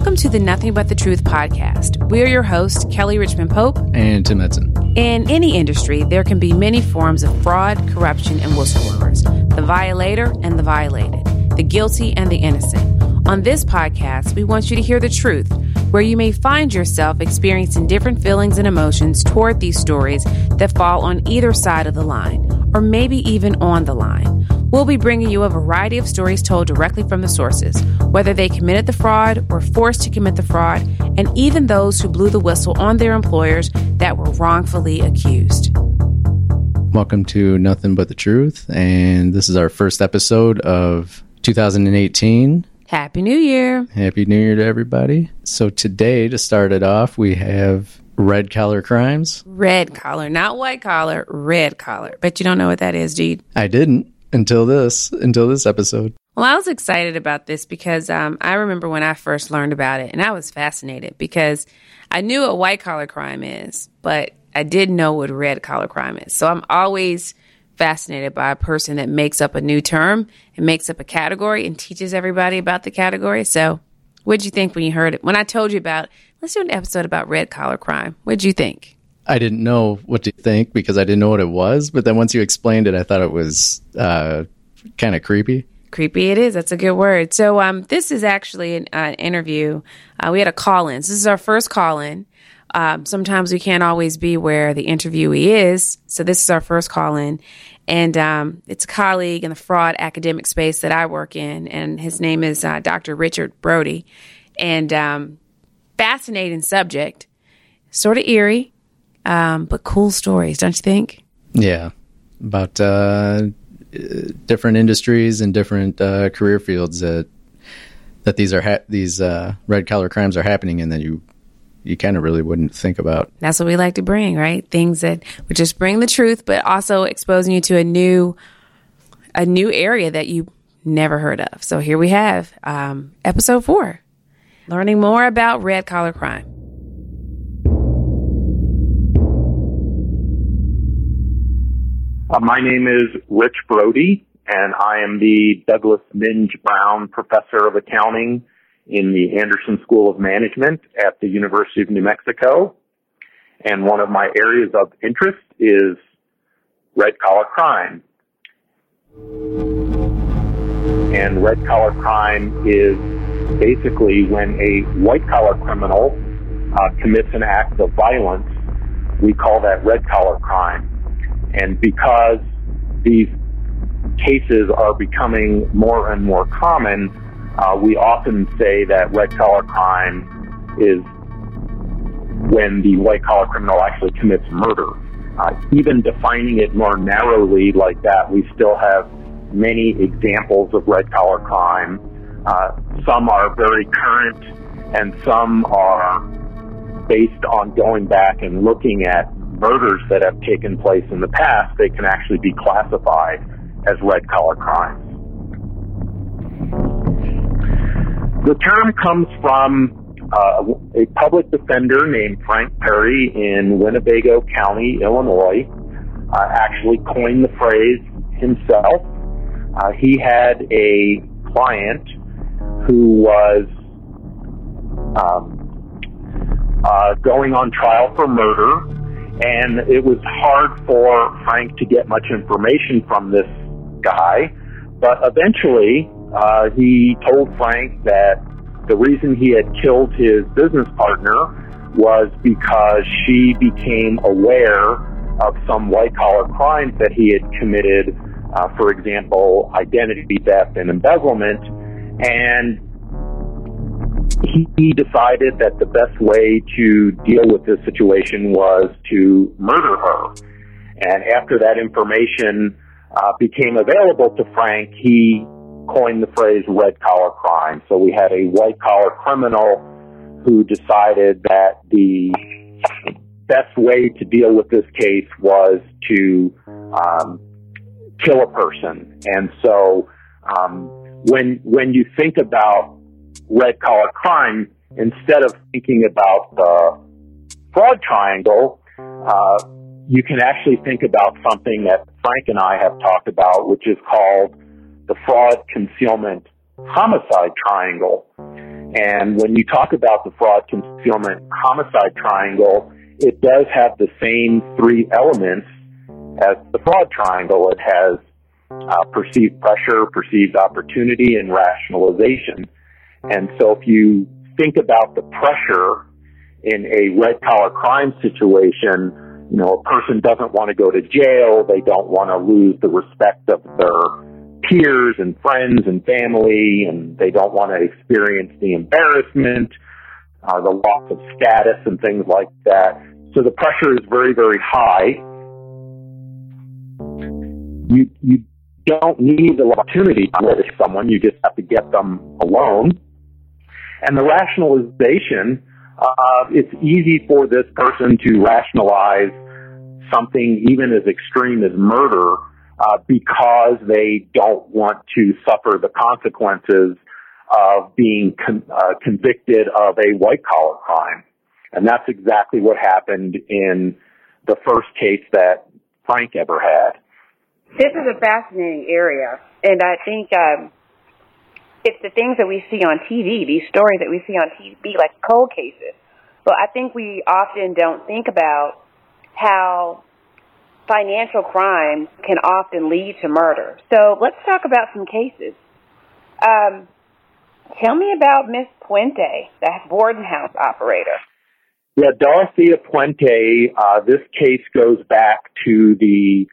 Welcome to the Nothing But the Truth podcast. We are your hosts, Kelly Richmond Pope and Tim Edson. In any industry, there can be many forms of fraud, corruption, and whistleblowers. The violator and the violated, the guilty and the innocent. On this podcast, we want you to hear the truth, where you may find yourself experiencing different feelings and emotions toward these stories that fall on either side of the line, or maybe even on the line. We'll be bringing you a variety of stories told directly from the sources, whether they committed the fraud, were forced to commit the fraud, and even those who blew the whistle on their employers that were wrongfully accused. Welcome to Nothing But the Truth, and this is our first episode of 2018. Happy New Year. Happy New Year to everybody. So today, to start it off, we have red collar crimes. Red collar, not white collar, red collar. Bet you don't know what that is, do you? I didn't until this episode. Well, I was excited about this because I remember when I first learned about it, and I was fascinated because I knew what white collar crime is, but I didn't know what red collar crime is. So I'm always fascinated by a person that makes up a new term and makes up a category and teaches everybody about the category. So what'd you think when you heard it? When I told you about, let's do an episode about red collar crime. What'd you think? I didn't know what to think because I didn't know what it was. But then once you explained it, I thought it was kind of creepy. Creepy it is. That's a good word. So this is actually an interview. We had a call-in. So this is our first call-in. Sometimes we can't always be where the interviewee is. So this is our first call-in. And it's a colleague in the fraud academic space that I work in. And his name is Dr. Richard Brody. And fascinating subject. Sort of eerie, but cool stories, don't you think? Yeah. About different industries and different career fields that these red collar crimes are happening in that you kind of really wouldn't think about. That's what we like to bring, right? Things that would just bring the truth, but also exposing you to a new area that you never heard of. So here we have episode 4, learning more about red collar crime. My name is Rich Brody, and I am the Douglas Minge Brown Professor of Accounting in the Anderson School of Management at the University of New Mexico. And one of my areas of interest is red-collar crime. And red-collar crime is basically when a white-collar criminal commits an act of violence. We call that red-collar crime. And because these cases are becoming more and more common, we often say that red-collar crime is when the white-collar criminal actually commits murder. Even defining it more narrowly like that, we still have many examples of red-collar crime. Some are very current, and some are based on going back and looking at murders that have taken place in the past. They can actually be classified as red-collar crimes. The term comes from a public defender named Frank Perry in Winnebago County, Illinois. Actually coined the phrase himself. He had a client who was going on trial for murder, and it was hard for Frank to get much information from this guy, but eventually he told Frank that the reason he had killed his business partner was because she became aware of some white-collar crimes that he had committed, for example, identity theft and embezzlement, and he decided that the best way to deal with this situation was to murder her. And after that information became available to Frank, he coined the phrase red-collar crime. So we had a white-collar criminal who decided that the best way to deal with this case was to kill a person. And so when you think about red-collar crime, instead of thinking about the fraud triangle, you can actually think about something that Frank and I have talked about, which is called the fraud, concealment, homicide triangle. And when you talk about the fraud, concealment, homicide triangle, it does have the same three elements as the fraud triangle. It has perceived pressure, perceived opportunity, and rationalization. And so if you think about the pressure in a red-collar crime situation, a person doesn't want to go to jail. They don't want to lose the respect of their peers and friends and family, and they don't want to experience the embarrassment, the loss of status and things like that. So the pressure is very, very high. You don't need the opportunity to punish someone. You just have to get them alone. And the rationalization, it's easy for this person to rationalize something even as extreme as murder because they don't want to suffer the consequences of being convicted of a white-collar crime. And that's exactly what happened in the first case that Frank ever had. This is a fascinating area, and I think it's the things that we see on TV, these stories that we see on TV, like cold cases. But I think we often don't think about how financial crime can often lead to murder. So let's talk about some cases. Tell me about Miss Puente, the boarding house operator. Yeah, Dorothea Puente, this case goes back to the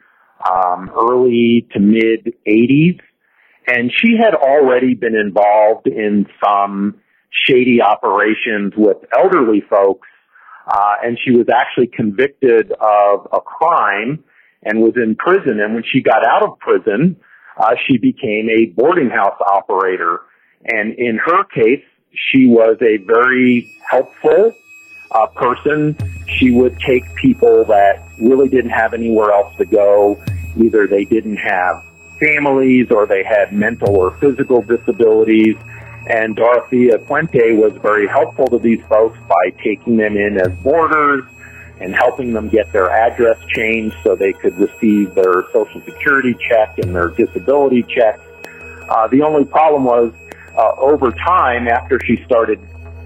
early to mid 80s, and she had already been involved in some shady operations with elderly folks, and she was actually convicted of a crime and was in prison. And when she got out of prison, she became a boarding house operator. And in her case, she was a very helpful person. She would take people that really didn't have anywhere else to go. Either they didn't have families or they had mental or physical disabilities. And Dorothea Puente was very helpful to these folks by taking them in as boarders and helping them get their address changed so they could receive their Social Security check and their disability checks. The only problem was, over time, after she started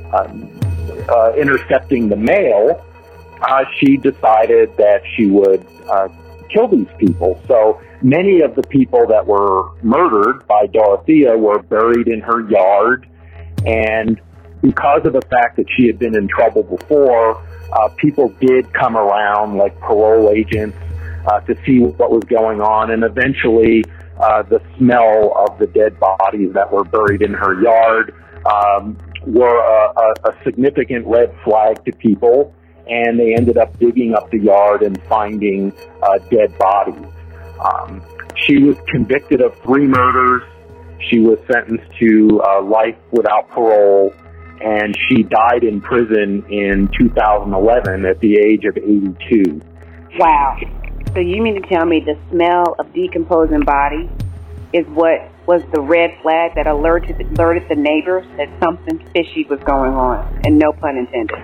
intercepting the mail, she decided that she would kill these people. So many of the people that were murdered by Dorothea were buried in her yard, and because of the fact that she had been in trouble before, people did come around, like parole agents, to see what was going on, and eventually the smell of the dead bodies that were buried in her yard were a significant red flag to people, and they ended up digging up the yard and finding dead bodies. She was convicted of 3 murders. She was sentenced to life without parole, and she died in prison in 2011 at the age of 82. Wow. So you mean to tell me the smell of decomposing bodies is what was the red flag that alerted the neighbors that something fishy was going on, and no pun intended?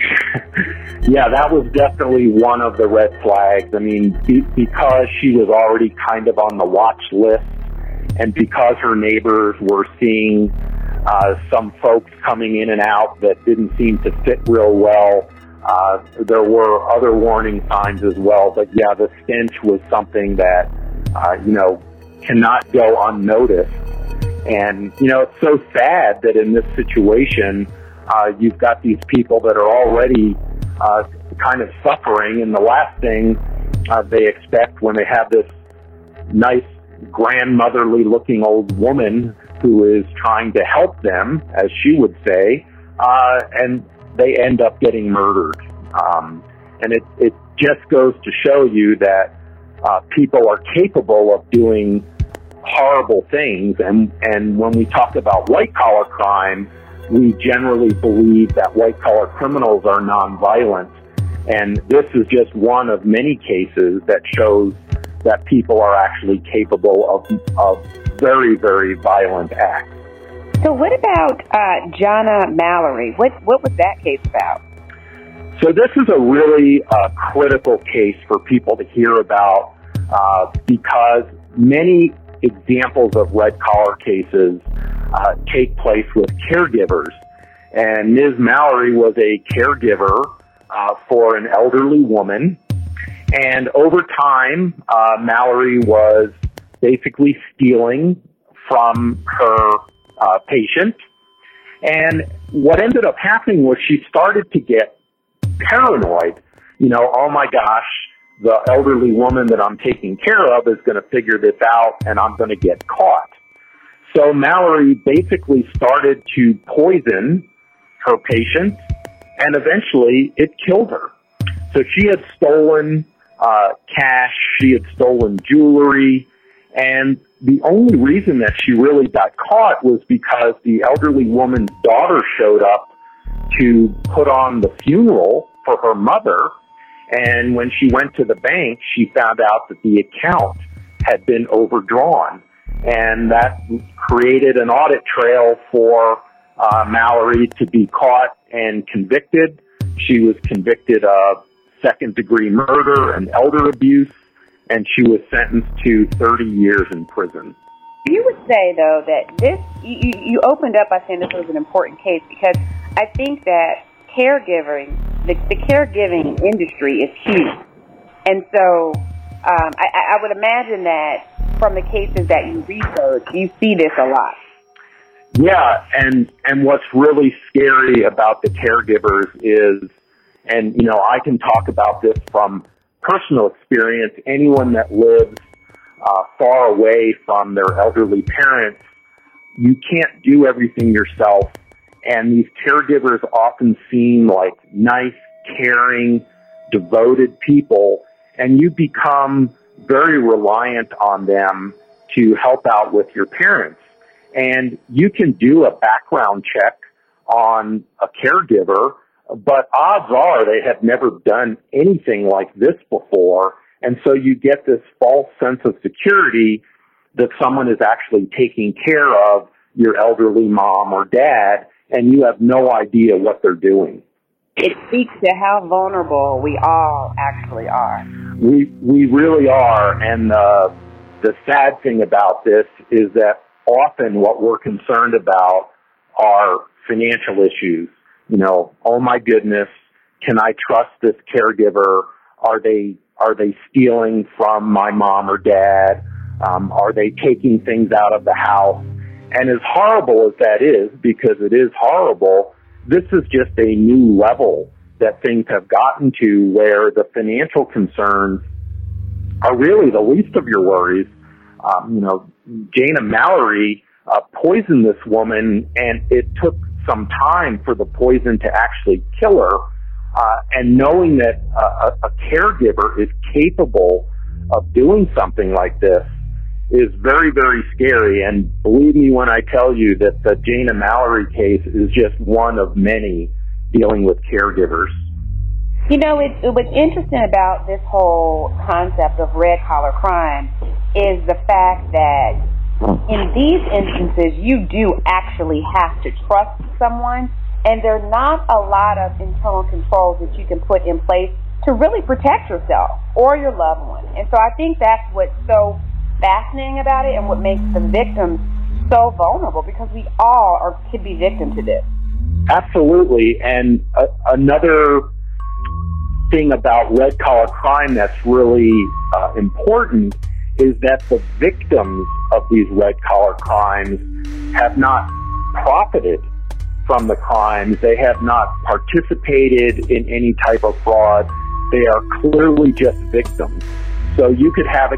Yeah, that was definitely one of the red flags. I mean, because she was already kind of on the watch list, and because her neighbors were seeing some folks coming in and out that didn't seem to fit real well, there were other warning signs as well. But yeah, the stench was something that, cannot go unnoticed. And, it's so sad that in this situation, you've got these people that are already kind of suffering, and the last thing they expect when they have this nice, grandmotherly-looking old woman who is trying to help them, as she would say, and they end up getting murdered. And it just goes to show you that people are capable of doing horrible things, and when we talk about white-collar crime, we generally believe that white-collar criminals are nonviolent, and this is just one of many cases that shows that people are actually capable of very, very violent acts. So what about Jonna Mallory? What was that case about? So this is a really critical case for people to hear about because many examples of red-collar cases take place with caregivers. And Ms. Mallory was a caregiver for an elderly woman. And over time, Mallory was basically stealing from her patient. And what ended up happening was she started to get paranoid. You know, oh my gosh, the elderly woman that I'm taking care of is going to figure this out and I'm going to get caught. So Mallory basically started to poison her patient, and eventually it killed her. So she had stolen cash, she had stolen jewelry, and the only reason that she really got caught was because the elderly woman's daughter showed up to put on the funeral for her mother, and when she went to the bank, she found out that the account had been overdrawn, and that created an audit trail for Mallory to be caught and convicted. She was convicted of second-degree murder and elder abuse, and she was sentenced to 30 years in prison. You would say, though, that this, you opened up by saying this was an important case, because I think that caregiving, the caregiving industry is huge. And so I would imagine that from the cases that you research, you see this a lot. Yeah, and what's really scary about the caregivers is, and, you know, I can talk about this from personal experience, anyone that lives far away from their elderly parents, you can't do everything yourself, and these caregivers often seem like nice, caring, devoted people, and you become very reliant on them to help out with your parents. And you can do a background check on a caregiver, but odds are they have never done anything like this before. And so you get this false sense of security that someone is actually taking care of your elderly mom or dad, and you have no idea what they're doing. It speaks to how vulnerable we all actually are. We really are. And the sad thing about this is that often what we're concerned about are financial issues. You know, oh my goodness, can I trust this caregiver? Are they stealing from my mom or dad? Are they taking things out of the house? And as horrible as that is, because it is horrible, this is just a new level that things have gotten to where the financial concerns are really the least of your worries. You know, Jana Mallory poisoned this woman, and it took some time for the poison to actually kill her. And knowing that a caregiver is capable of doing something like this is very, very scary. And believe me when I tell you that the Jana Mallory case is just one of many dealing with caregivers. You know, what's interesting about this whole concept of red-collar crime is the fact that in these instances, you do actually have to trust someone, and there are not a lot of internal controls that you can put in place to really protect yourself or your loved one. And so I think that's what's so fascinating about it and what makes the victims so vulnerable, because we all could be victims to this. Absolutely. And another thing about red-collar crime that's really important is that the victims of these red-collar crimes have not profited from the crimes. They have not participated in any type of fraud. They are clearly just victims. So you could have a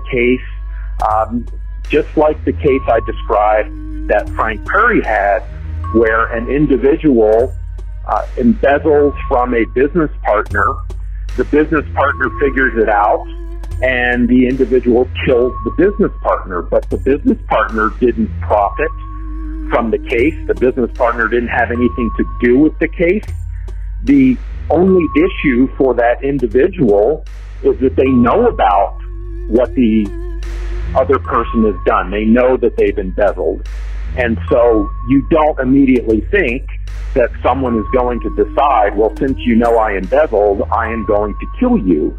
case, just like the case I described that Frank Perry had, where an individual embezzles from a business partner. The business partner figures it out, and the individual kills the business partner. But the business partner didn't profit from the case. The business partner didn't have anything to do with the case. The only issue for that individual is that they know about what the other person has done. They know that they've embezzled. And so you don't immediately think that someone is going to decide, well, since you know I embezzled, I am going to kill you.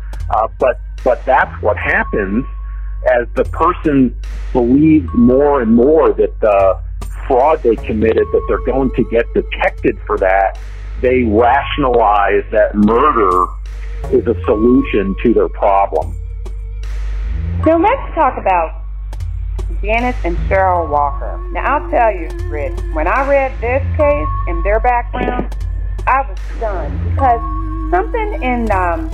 But that's what happens as the person believes more and more that the fraud they committed, that they're going to get detected for that, they rationalize that murder is a solution to their problem. So let's talk about Janice and Cheryl Walker. Now, I'll tell you, Rich, when I read this case and their background, I was stunned because something in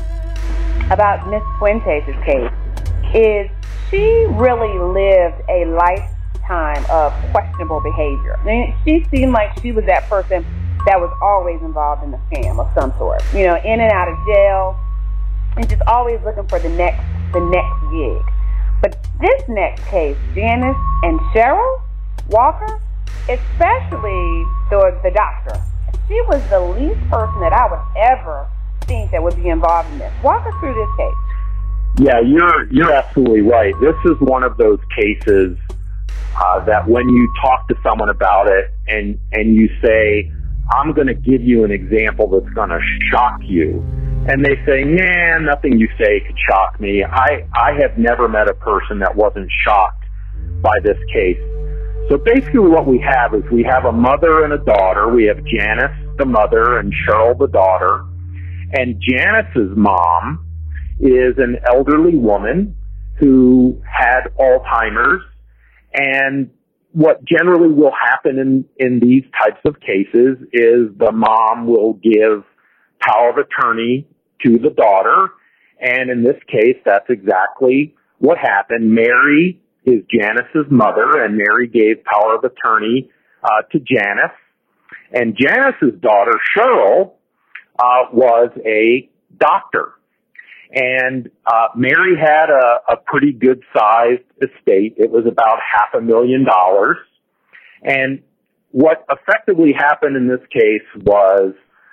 about Miss Fuentes' case is she really lived a lifetime of questionable behavior. I mean, she seemed like she was that person that was always involved in a scam of some sort, you know, in and out of jail, and just always looking for the next gig. But this next case, Janice and Cheryl Walker, especially the doctor, she was the least person that I would ever think that would be involved in this. Walk us through this case. Yeah, you're absolutely right. This is one of those cases that when you talk to someone about it and you say, I'm going to give you an example that's going to shock you, and they say, nah, nothing you say could shock me. I have never met a person that wasn't shocked by this case. So basically what we have is we have a mother and a daughter. We have Janice, the mother, and Cheryl, the daughter. And Janice's mom is an elderly woman who had Alzheimer's. And what generally will happen in these types of cases is the mom will give power of attorney to the daughter. And in this case, that's exactly what happened. Mary is Janice's mother, and Mary gave power of attorney to Janice. And Janice's daughter, Cheryl, was a doctor. And Mary had a pretty good-sized estate. It was about $500,000. And what effectively happened in this case was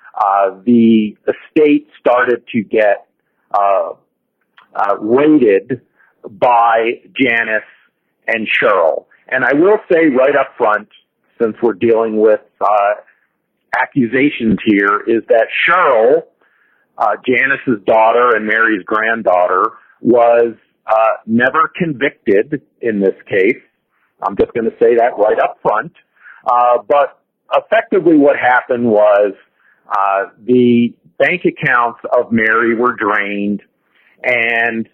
the estate started to get raided by Janice and Cheryl. And I will say right up front, since we're dealing with accusations here, is that Cheryl, Janice's daughter and Mary's granddaughter, was never convicted in this case. I'm just going to say that right up front. But effectively what happened was the bank accounts of Mary were drained, and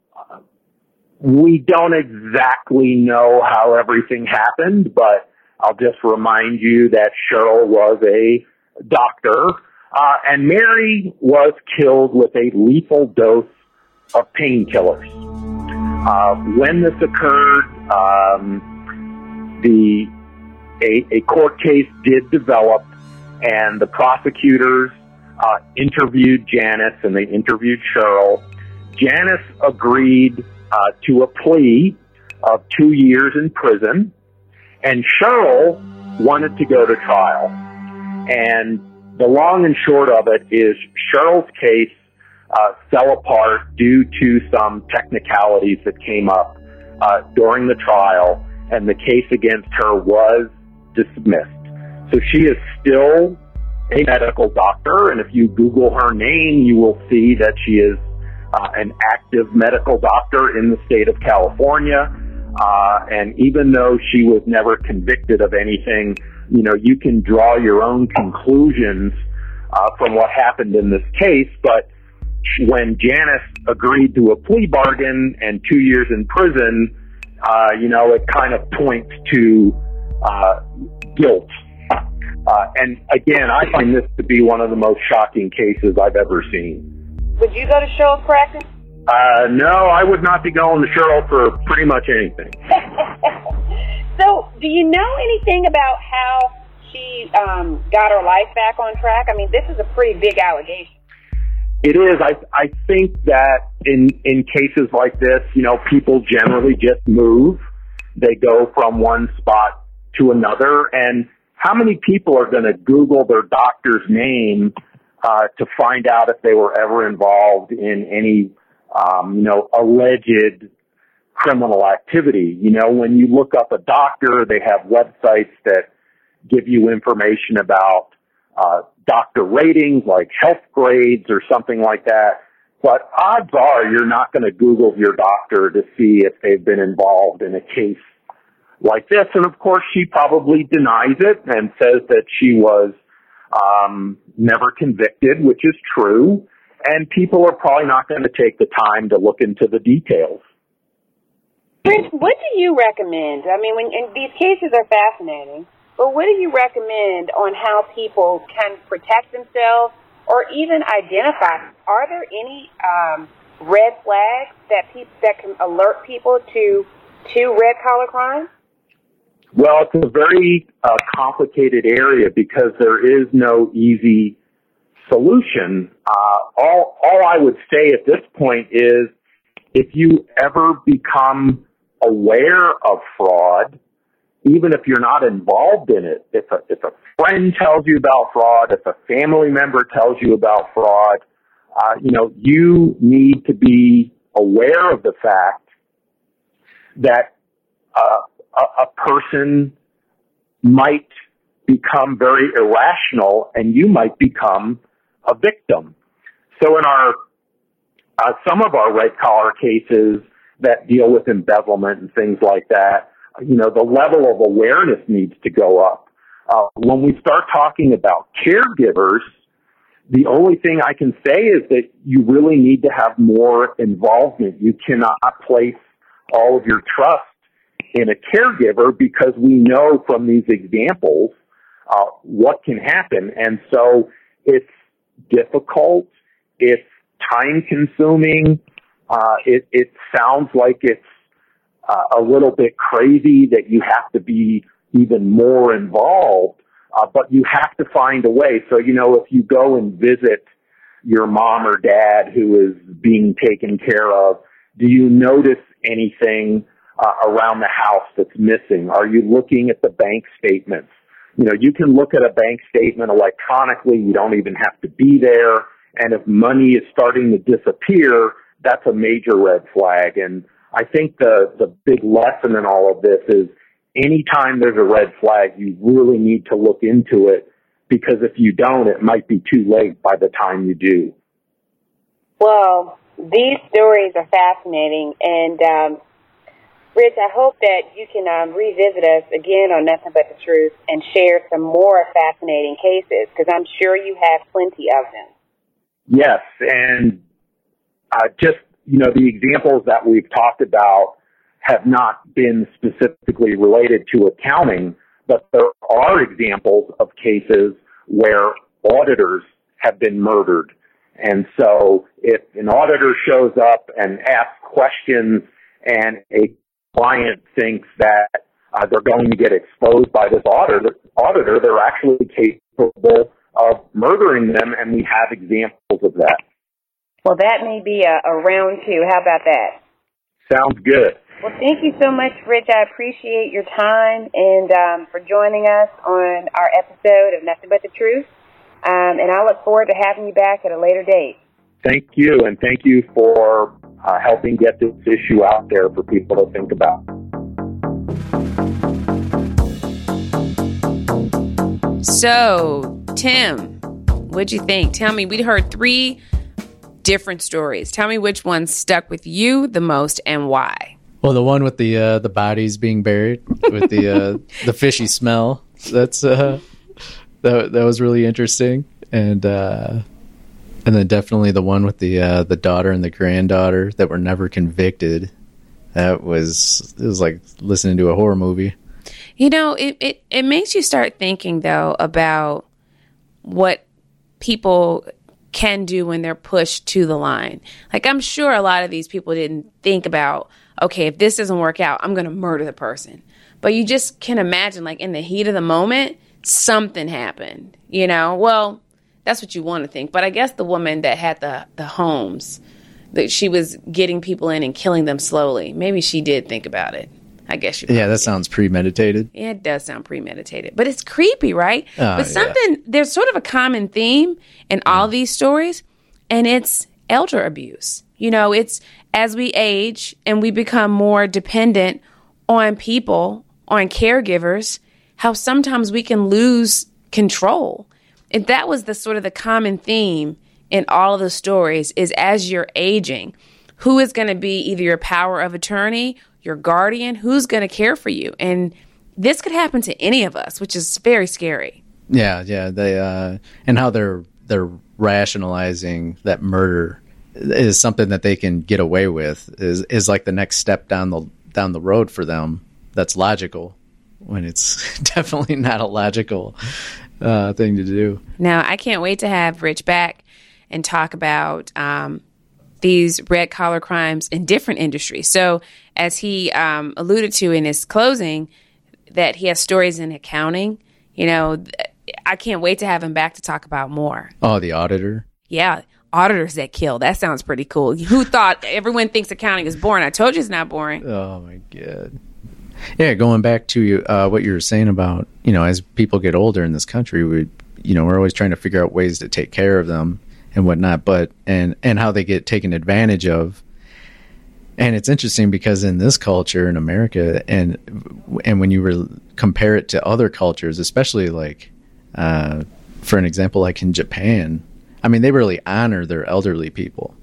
we don't exactly know how everything happened, but I'll just remind you that Cheryl was a doctor, and Mary was killed with a lethal dose of painkillers. When this occurred, a court case did develop, and the prosecutors interviewed Janice and they interviewed Cheryl. Janice agreed to a plea of 2 years in prison, and Cheryl wanted to go to trial. And the long and short of it is Cheryl's case fell apart due to some technicalities that came up during the trial, and the case against her was dismissed. So she is still a medical doctor, and if you Google her name, you will see that she is an active medical doctor in the state of California. And even though she was never convicted of anything, you know, you can draw your own conclusions from what happened in this case. But when Janice agreed to a plea bargain and 2 years in prison, you know, it kind of points to guilt. And again, I find this to be one of the most shocking cases I've ever seen. Would you go to Cheryl's practice? No, I would not be going to Cheryl for pretty much anything. So, do you know anything about how she got her life back on track? I mean, this is a pretty big allegation. It is. I think that in cases like this, you know, people generally just move. They go from one spot to another. And how many people are going to Google their doctor's name to find out if they were ever involved in any, you know, alleged criminal activity? You know, when you look up a doctor, they have websites that give you information about doctor ratings, like health grades or something like that. But odds are you're not going to Google your doctor to see if they've been involved in a case like this. And of course, she probably denies it and says that she was never convicted, which is true. And people are probably not going to take the time to look into the details. Rich, what do you recommend? I mean, and these cases are fascinating, but what do you recommend on how people can protect themselves or even identify? Are there any red flags that can alert people to red collar crime? Well, it's a very complicated area because there is no easy solution. All I would say at this point is if you ever become aware of fraud, even if you're not involved in it, if a friend tells you about fraud, if a family member tells you about fraud, you need to be aware of the fact that a person might become very irrational and you might become a victim. So in some of our red collar cases that deal with embezzlement and things like that, the level of awareness needs to go up. When we start talking about caregivers, the only thing I can say is that you really need to have more involvement. You cannot place all of your trust in a caregiver because we know from these examples what can happen. And so it's difficult. It's time-consuming. It sounds like it's a little bit crazy that you have to be even more involved, but you have to find a way. So, if you go and visit your mom or dad who is being taken care of, do you notice anything around the house that's missing? Are you looking at the bank statements? You can look at a bank statement electronically. You don't even have to be there. And if money is starting to disappear, that's a major red flag. And I think the big lesson in all of this is anytime there's a red flag, you really need to look into it, because if you don't, it might be too late by the time you do. Well, these stories are fascinating. And, Rich, I hope that you can revisit us again on Nothing But the Truth and share some more fascinating cases, because I'm sure you have plenty of them. Yes, and the examples that we've talked about have not been specifically related to accounting, but there are examples of cases where auditors have been murdered. And so if an auditor shows up and asks questions and a client thinks that they're going to get exposed by this auditor, they're actually capable of murdering them, and we have examples of that. Well, that may be a round two. How about that? Sounds good. Well, thank you so much, Rich. I appreciate your time and for joining us on our episode of Nothing But the Truth. And I look forward to having you back at a later date. Thank you, and thank you for helping get this issue out there for people to think about. So, Tim, what'd you think? Tell me, we heard 3 different stories. Tell me which one stuck with you the most and why. Well, the one with the bodies being buried with the fishy smell. That's that was really interesting, and then definitely the one with the daughter and the granddaughter that were never convicted. It was like listening to a horror movie. It makes you start thinking though about what people can do when they're pushed to the line. Like, I'm sure a lot of these people didn't think about, okay, if this doesn't work out, I'm going to murder the person. But you just can imagine, like, in the heat of the moment, something happened, Well, that's what you want to think. But I guess the woman that had the homes, that she was getting people in and killing them slowly, maybe she did think about it. I guess you. Yeah, that sounds premeditated. Yeah, it does sound premeditated, but it's creepy, right? But yeah. There's sort of a common theme in all these stories, and it's elder abuse. It's as we age and we become more dependent on people, on caregivers, how sometimes we can lose control. And that was the sort of the common theme in all of the stories is as you're aging, who is going to be either your power of attorney, your guardian, who's going to care for you? And this could happen to any of us, which is very scary. Yeah. They and how they're rationalizing that murder is something that they can get away with is like the next step down the road for them. That's logical, when it's definitely not a logical thing to do. Now, I can't wait to have Rich back and talk about these red collar crimes in different industries. So, as he alluded to in his closing, that he has stories in accounting. I can't wait to have him back to talk about more. Oh, the auditor? Yeah, auditors that kill. That sounds pretty cool. Who thought everyone thinks accounting is boring? I told you it's not boring. Oh, my God. Yeah, going back to what you were saying about, as people get older in this country, we're always trying to figure out ways to take care of them and whatnot, but and how they get taken advantage of. And it's interesting because in this culture in America, and when you compare it to other cultures, especially like, for an example, like in Japan, I mean, they really honor their elderly people.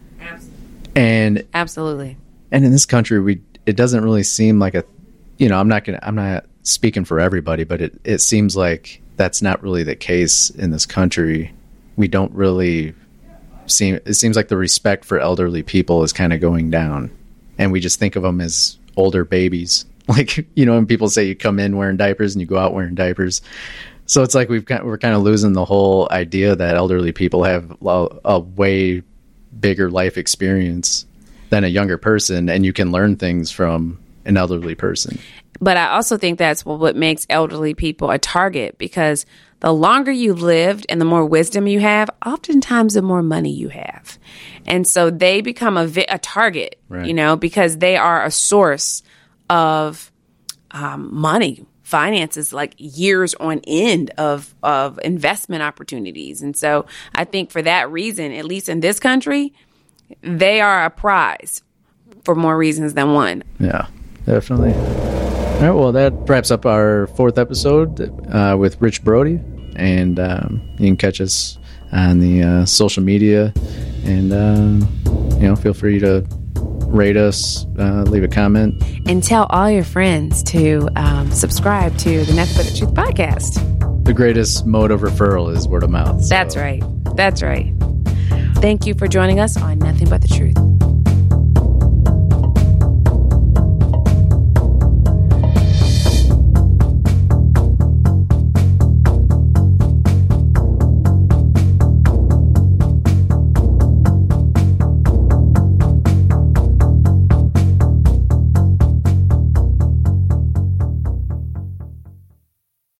Absolutely. And in this country, it doesn't really seem like I'm not speaking for everybody, but it seems like that's not really the case in this country. We don't really it seems like the respect for elderly people is kind of going down, and we just think of them as older babies. Like, when people say you come in wearing diapers and you go out wearing diapers. So it's like we're kind of losing the whole idea that elderly people have a way bigger life experience than a younger person, and you can learn things from an elderly person. But I also think that's what makes elderly people a target, because the longer you've lived and the more wisdom you have, oftentimes the more money you have. And so they become a target, right. Because they are a source of money, finances, like years on end of investment opportunities. And so I think for that reason, at least in this country, they are a prize for more reasons than one. Yeah, definitely. All right, well, that wraps up our 4th episode with Rich Brody. And you can catch us on the social media. And, feel free to rate us, leave a comment. And tell all your friends to subscribe to the Nothing But the Truth podcast. The greatest mode of referral is word of mouth. So. That's right. Thank you for joining us on Nothing But the Truth.